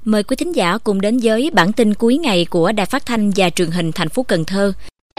Mời quý thính giả cùng đến với bản tin cuối ngày của Đài Phát thanh và Truyền hình thành phố Cần Thơ.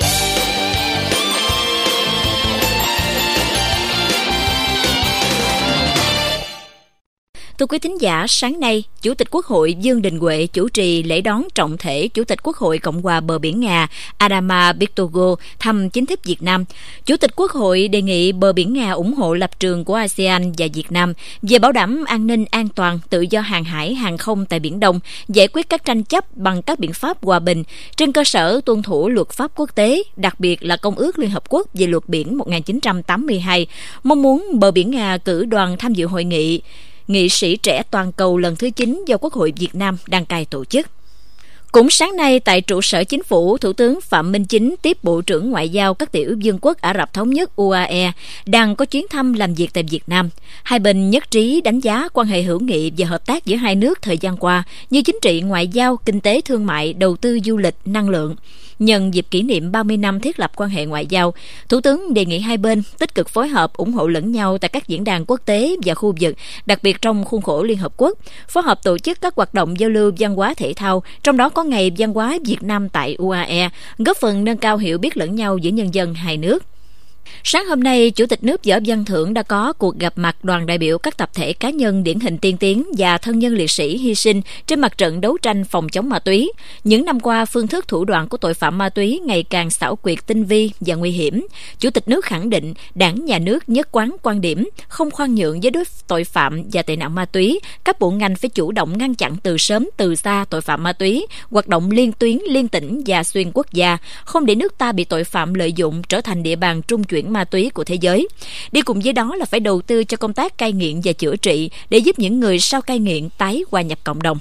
Thưa quý thính giả, sáng nay, Chủ tịch Quốc hội Dương Đình Huệ chủ trì lễ đón trọng thể Chủ tịch Quốc hội Cộng hòa Bờ Biển Nga Adama Bitogo thăm chính thức Việt Nam. Chủ tịch Quốc hội đề nghị Bờ Biển Nga ủng hộ lập trường của ASEAN và Việt Nam về bảo đảm an ninh, an toàn, tự do hàng hải, hàng không tại Biển Đông, giải quyết các tranh chấp bằng các biện pháp hòa bình trên cơ sở tuân thủ luật pháp quốc tế, đặc biệt là Công ước Liên Hợp Quốc về luật biển 1982, mong muốn Bờ Biển Nga cử đoàn tham dự hội nghị Nghị sĩ trẻ toàn cầu lần thứ 9 do Quốc hội Việt Nam đăng cai tổ chức. Cũng sáng nay, tại trụ sở Chính phủ, Thủ tướng Phạm Minh Chính tiếp Bộ trưởng Ngoại giao các tiểu vương quốc Ả Rập Thống nhất UAE đang có chuyến thăm làm việc tại Việt Nam. Hai bên nhất trí đánh giá quan hệ hữu nghị và hợp tác giữa hai nước thời gian qua như chính trị, ngoại giao, kinh tế, thương mại, đầu tư, du lịch, năng lượng. Nhân dịp kỷ niệm 30 năm thiết lập quan hệ ngoại giao, Thủ tướng đề nghị hai bên tích cực phối hợp, ủng hộ lẫn nhau tại các diễn đàn quốc tế và khu vực, đặc biệt trong khuôn khổ Liên Hợp Quốc, phối hợp tổ chức các hoạt động giao lưu văn hóa thể thao, trong đó có Ngày Văn hóa Việt Nam tại UAE, góp phần nâng cao hiểu biết lẫn nhau giữa nhân dân hai nước. Sáng hôm nay, Chủ tịch nước Võ Văn Thưởng đã có cuộc gặp mặt đoàn đại biểu các tập thể cá nhân điển hình tiên tiến và thân nhân liệt sĩ hy sinh trên mặt trận đấu tranh phòng chống ma túy. Những năm qua, phương thức thủ đoạn của tội phạm ma túy ngày càng xảo quyệt, tinh vi và nguy hiểm. Chủ tịch nước khẳng định Đảng, Nhà nước nhất quán quan điểm không khoan nhượng với đối tội phạm và tệ nạn ma túy. Các bộ ngành phải chủ động ngăn chặn từ sớm từ xa tội phạm ma túy, hoạt động liên tuyến, liên tỉnh và xuyên quốc gia, không để nước ta bị tội phạm lợi dụng trở thành địa bàn trung chuyển ma túy của thế giới. Đi cùng với đó là phải đầu tư cho công tác cai nghiện và chữa trị để giúp những người sau cai nghiện tái hòa nhập cộng đồng.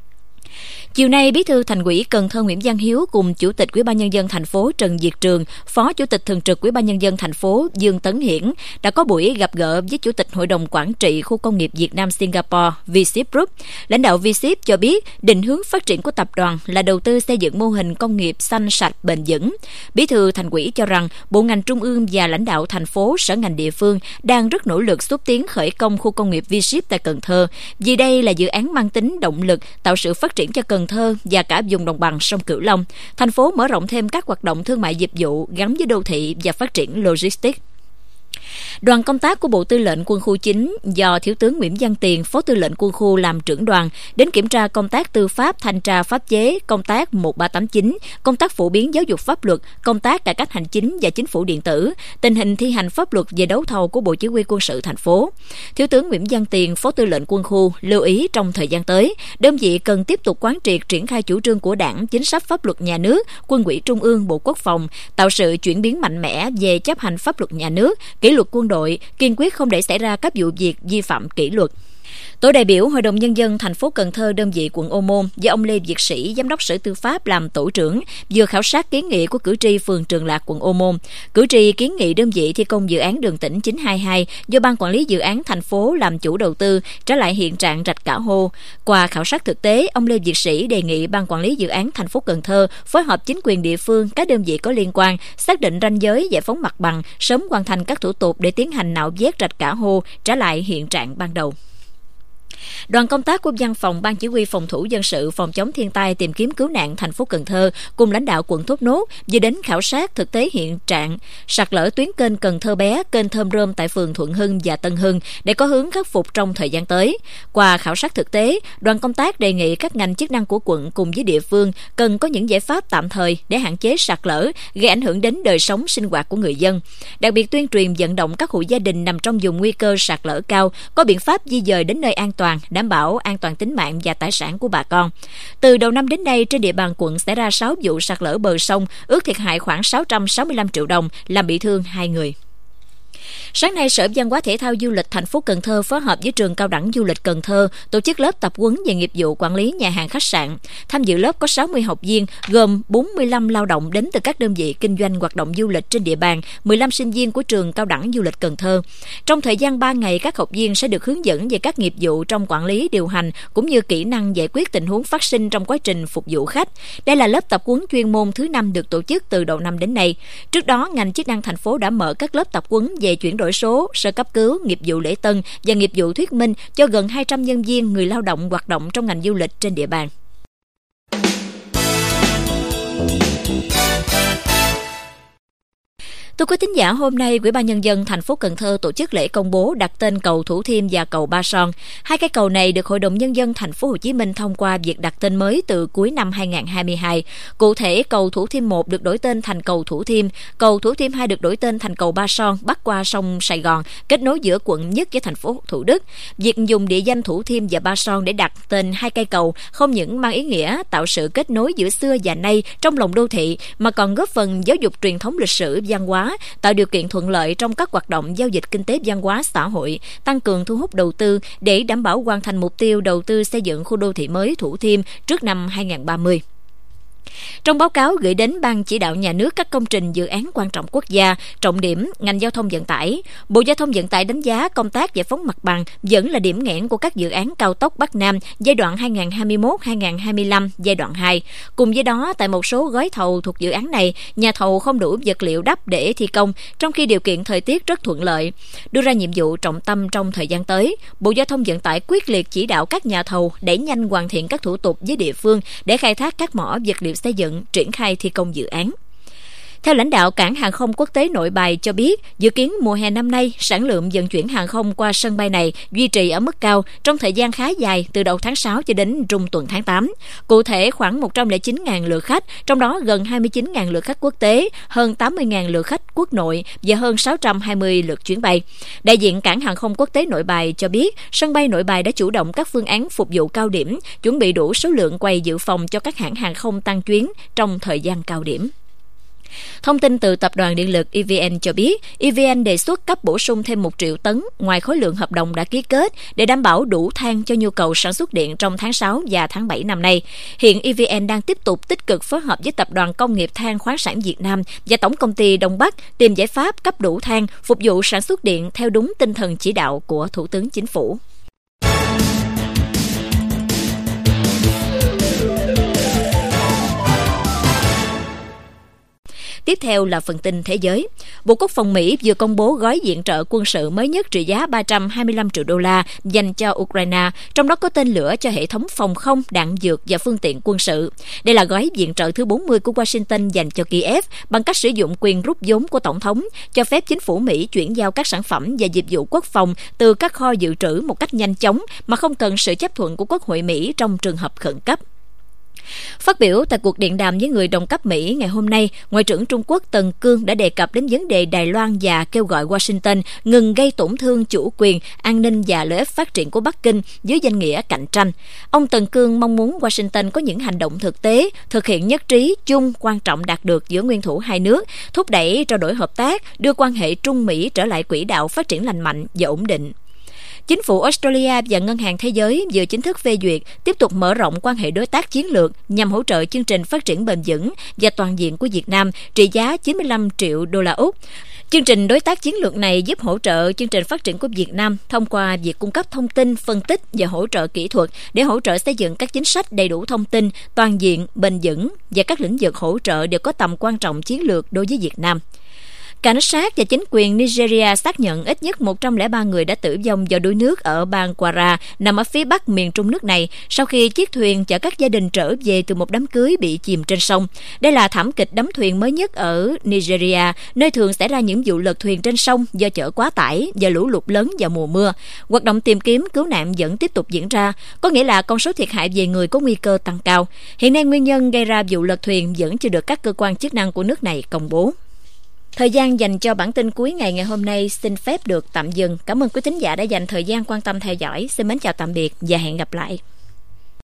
Chiều nay, Bí thư Thành ủy Cần Thơ Nguyễn Văn Hiếu cùng Chủ tịch Ủy ban nhân dân thành phố Trần Việt Trường, Phó Chủ tịch thường trực Ủy ban nhân dân thành phố Dương Tấn Hiển đã có buổi gặp gỡ với Chủ tịch Hội đồng Quản trị Khu công nghiệp Việt Nam Singapore V-Ship Group. Lãnh đạo V-Ship cho biết định hướng phát triển của tập đoàn là đầu tư xây dựng mô hình công nghiệp xanh sạch bền vững. Bí thư Thành ủy cho rằng bộ ngành trung ương và lãnh đạo thành phố, sở ngành địa phương đang rất nỗ lực xúc tiến khởi công khu công nghiệp V-Ship tại Cần Thơ, vì đây là dự án mang tính động lực tạo sự phát triển cho Cần Thơ và cả vùng đồng bằng sông Cửu Long. Thành phố mở rộng thêm các hoạt động thương mại dịch vụ gắn với đô thị và phát triển logistics. Đoàn công tác của Bộ Tư lệnh Quân khu 9 do Thiếu tướng Nguyễn Văn Tiền, Phó Tư lệnh Quân khu làm trưởng đoàn, đến kiểm tra công tác tư pháp, thanh tra pháp chế, công tác 1389, công tác phổ biến giáo dục pháp luật, công tác cải cách hành chính và chính phủ điện tử, tình hình thi hành pháp luật về đấu thầu của Bộ Chỉ huy Quân sự thành phố. Thiếu tướng Nguyễn Văn Tiền, Phó Tư lệnh Quân khu lưu ý trong thời gian tới, đơn vị cần tiếp tục quán triệt triển khai chủ trương của Đảng, chính sách pháp luật nhà nước, Quân ủy Trung ương, Bộ Quốc phòng, tạo sự chuyển biến mạnh mẽ về chấp hành pháp luật nhà nước, kỷ luật quân đội, kiên quyết không để xảy ra các vụ việc vi phạm kỷ luật. Tổ đại biểu Hội đồng Nhân dân thành phố Cần Thơ đơn vị quận Ô Môn do ông Lê Việt Sĩ, Giám đốc Sở Tư pháp làm tổ trưởng, vừa khảo sát kiến nghị của cử tri phường Trường Lạc, quận Ô Môn. Cử tri kiến nghị đơn vị thi công dự án đường tỉnh 922 do Ban Quản lý Dự án thành phố làm chủ đầu tư trở lại hiện trạng rạch Cả Hô. Qua khảo sát thực tế, ông Lê Việt Sĩ đề nghị Ban Quản lý Dự án thành phố Cần Thơ phối hợp chính quyền địa phương, các đơn vị có liên quan, xác định ranh giới, giải phóng mặt bằng, sớm hoàn thành các thủ tục để tiến hành nạo vét rạch Cả Hô trở lại hiện trạng ban đầu. Đoàn công tác của Văn phòng Ban Chỉ huy Phòng thủ dân sự phòng chống thiên tai tìm kiếm cứu nạn thành phố Cần Thơ cùng lãnh đạo quận Thốt Nốt vừa đến khảo sát thực tế hiện trạng sạt lở tuyến kênh Cần Thơ Bé, kênh Thơm Rơm tại phường Thuận Hưng và Tân Hưng để có hướng khắc phục trong thời gian tới. Qua khảo sát thực tế, đoàn công tác đề nghị các ngành chức năng của quận cùng với địa phương cần có những giải pháp tạm thời để hạn chế sạt lở gây ảnh hưởng đến đời sống sinh hoạt của người dân. Đặc biệt tuyên truyền vận động các hộ gia đình nằm trong vùng nguy cơ sạt lở cao có biện pháp di dời đến nơi an toàn, đảm bảo an toàn tính mạng và tài sản của bà con. Từ đầu năm đến nay, trên địa bàn quận xảy ra 6 vụ sạt lở bờ sông, ước thiệt hại khoảng 665 triệu đồng, làm bị thương 2 người. Sáng nay, Sở Văn hóa Thể thao Du lịch thành phố Cần Thơ phối hợp với Trường Cao đẳng Du lịch Cần Thơ tổ chức lớp tập huấn về nghiệp vụ quản lý nhà hàng khách sạn. Tham dự lớp có 60 học viên, gồm 45 lao động đến từ các đơn vị kinh doanh hoạt động du lịch trên địa bàn, 15 sinh viên của Trường Cao đẳng Du lịch Cần Thơ. Trong thời gian 3 ngày, các học viên sẽ được hướng dẫn về các nghiệp vụ trong quản lý, điều hành cũng như kỹ năng giải quyết tình huống phát sinh trong quá trình phục vụ khách. Đây là lớp tập huấn chuyên môn thứ 5 được tổ chức từ đầu năm đến nay. Trước đó, ngành chức năng thành phố đã mở các lớp tập huấn về về chuyển đổi số, sơ cấp cứu, nghiệp vụ lễ tân và nghiệp vụ thuyết minh cho gần 200 nhân viên người lao động hoạt động trong ngành du lịch trên địa bàn. Thưa quý thính giả, hôm nay Ủy ban Nhân dân thành phố Cần Thơ tổ chức lễ công bố đặt tên cầu Thủ Thiêm và cầu Ba Son. Hai cái cầu này được Hội đồng Nhân dân thành phố Hồ Chí Minh thông qua việc đặt tên mới từ cuối năm 2022. Cụ thể, cầu Thủ Thiêm 1 được đổi tên thành cầu Thủ Thiêm, cầu Thủ Thiêm 2 được đổi tên thành cầu Ba Son, bắc qua sông Sài Gòn, kết nối giữa quận Nhất với thành phố Thủ Đức. Việc dùng địa danh Thủ Thiêm và Ba Son để đặt tên hai cây cầu không những mang ý nghĩa tạo sự kết nối giữa xưa và nay trong lòng đô thị, mà còn góp phần giáo dục truyền thống lịch sử văn hóa, tạo điều kiện thuận lợi trong các hoạt động giao dịch kinh tế văn hóa xã hội, tăng cường thu hút đầu tư để đảm bảo hoàn thành mục tiêu đầu tư xây dựng khu đô thị mới Thủ Thiêm trước năm 2030. Trong báo cáo gửi đến Ban Chỉ đạo Nhà nước các công trình dự án quan trọng quốc gia, trọng điểm ngành giao thông vận tải, Bộ Giao thông Vận tải đánh giá công tác giải phóng mặt bằng vẫn là điểm nghẽn của các dự án cao tốc Bắc Nam giai đoạn 2021-2025 giai đoạn 2. Cùng với đó, tại một số gói thầu thuộc dự án này, nhà thầu không đủ vật liệu đắp để thi công, trong khi điều kiện thời tiết rất thuận lợi. Đưa ra nhiệm vụ trọng tâm trong thời gian tới, Bộ Giao thông Vận tải quyết liệt chỉ đạo các nhà thầu đẩy nhanh hoàn thiện các thủ tục với địa phương để khai thác các mỏ vật liệu xây dựng, triển khai thi công dự án. Theo lãnh đạo Cảng Hàng không Quốc tế Nội Bài cho biết, dự kiến mùa hè năm nay, sản lượng vận chuyển hàng không qua sân bay này duy trì ở mức cao trong thời gian khá dài từ đầu tháng 6 cho đến trung tuần tháng 8. Cụ thể, khoảng 109.000 lượt khách, trong đó gần 29.000 lượt khách quốc tế, hơn 80.000 lượt khách quốc nội và hơn 620 lượt chuyến bay. Đại diện Cảng Hàng không Quốc tế Nội Bài cho biết, sân bay Nội Bài đã chủ động các phương án phục vụ cao điểm, chuẩn bị đủ số lượng quầy dự phòng cho các hãng hàng không tăng chuyến trong thời gian cao điểm. Thông tin từ Tập đoàn Điện lực EVN cho biết, EVN đề xuất cấp bổ sung thêm 1 triệu tấn ngoài khối lượng hợp đồng đã ký kết để đảm bảo đủ than cho nhu cầu sản xuất điện trong tháng 6 và tháng 7 năm nay. Hiện EVN đang tiếp tục tích cực phối hợp với Tập đoàn Công nghiệp Than khoáng sản Việt Nam và Tổng công ty Đông Bắc tìm giải pháp cấp đủ than phục vụ sản xuất điện theo đúng tinh thần chỉ đạo của Thủ tướng Chính phủ. Tiếp theo là phần tin thế giới. Bộ Quốc phòng Mỹ vừa công bố gói viện trợ quân sự mới nhất trị giá 325 triệu đô la dành cho Ukraine, trong đó có tên lửa cho hệ thống phòng không, đạn dược và phương tiện quân sự. Đây là gói viện trợ thứ 40 của Washington dành cho Kiev bằng cách sử dụng quyền rút vốn của Tổng thống, cho phép chính phủ Mỹ chuyển giao các sản phẩm và dịch vụ quốc phòng từ các kho dự trữ một cách nhanh chóng mà không cần sự chấp thuận của Quốc hội Mỹ trong trường hợp khẩn cấp. Phát biểu tại cuộc điện đàm với người đồng cấp Mỹ ngày hôm nay, Ngoại trưởng Trung Quốc Tần Cương đã đề cập đến vấn đề Đài Loan và kêu gọi Washington ngừng gây tổn thương chủ quyền, an ninh và lợi ích phát triển của Bắc Kinh dưới danh nghĩa cạnh tranh. Ông Tần Cương mong muốn Washington có những hành động thực tế, thực hiện nhất trí chung quan trọng đạt được giữa nguyên thủ hai nước, thúc đẩy trao đổi hợp tác, đưa quan hệ Trung Mỹ trở lại quỹ đạo phát triển lành mạnh và ổn định. Chính phủ Australia và Ngân hàng Thế giới vừa chính thức phê duyệt tiếp tục mở rộng quan hệ đối tác chiến lược nhằm hỗ trợ chương trình phát triển bền vững và toàn diện của Việt Nam trị giá 95 triệu đô la Úc. Chương trình đối tác chiến lược này giúp hỗ trợ chương trình phát triển của Việt Nam thông qua việc cung cấp thông tin, phân tích và hỗ trợ kỹ thuật để hỗ trợ xây dựng các chính sách đầy đủ thông tin, toàn diện, bền vững và các lĩnh vực hỗ trợ đều có tầm quan trọng chiến lược đối với Việt Nam. Cảnh sát và chính quyền Nigeria xác nhận ít nhất 103 người đã tử vong do đuối nước ở bang Kwara, nằm ở phía bắc miền trung nước này, sau khi chiếc thuyền chở các gia đình trở về từ một đám cưới bị chìm trên sông. Đây là thảm kịch đắm thuyền mới nhất ở Nigeria, nơi thường xảy ra những vụ lật thuyền trên sông do chở quá tải và lũ lụt lớn vào mùa mưa. Hoạt động tìm kiếm cứu nạn vẫn tiếp tục diễn ra, có nghĩa là con số thiệt hại về người có nguy cơ tăng cao. Hiện nay nguyên nhân gây ra vụ lật thuyền vẫn chưa được các cơ quan chức năng của nước này công bố. Thời gian dành cho bản tin cuối ngày hôm nay xin phép được tạm dừng. Cảm ơn quý thính giả đã dành thời gian quan tâm theo dõi. Xin mến chào tạm biệt và hẹn gặp lại.